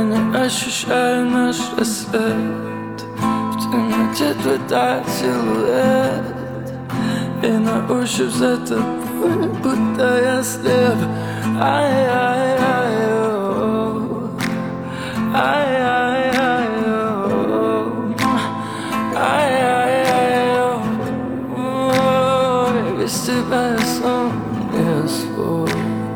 не ощущаю наш рассвет. В темноте твой силуэт, и на ощупь за тобой, будто я слеп. Ай-яй-яй-о, ай-яй-яй-о, ай-яй-яй-о. Без тебя я сам не свой.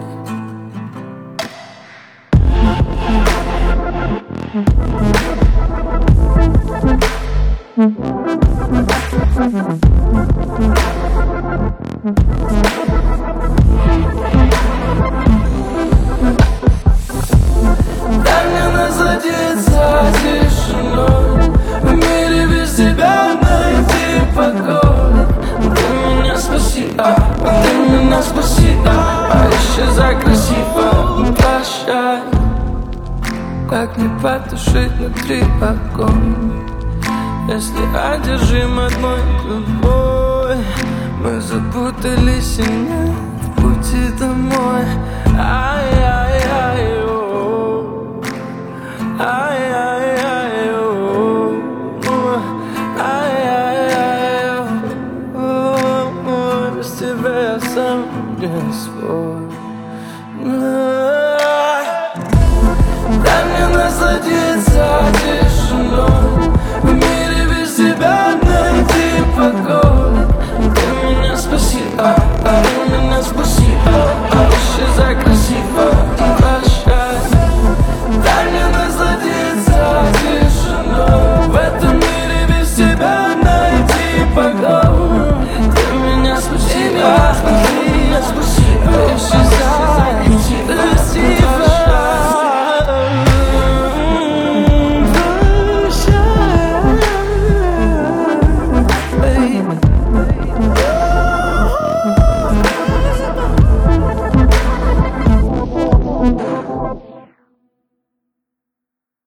Дай мне насладиться тишиной, в мире без тебя найти покой. Ты меня спаси, ты меня спаси, исчезай красиво, прощай. Как не потушить внутри огонь, если одержим одной любовь? Мы запутались и нет пути домой. Ай-яй-яй-о, ай-яй-яй-о, ай-яй-яй-о. Без тебя я сам не свой.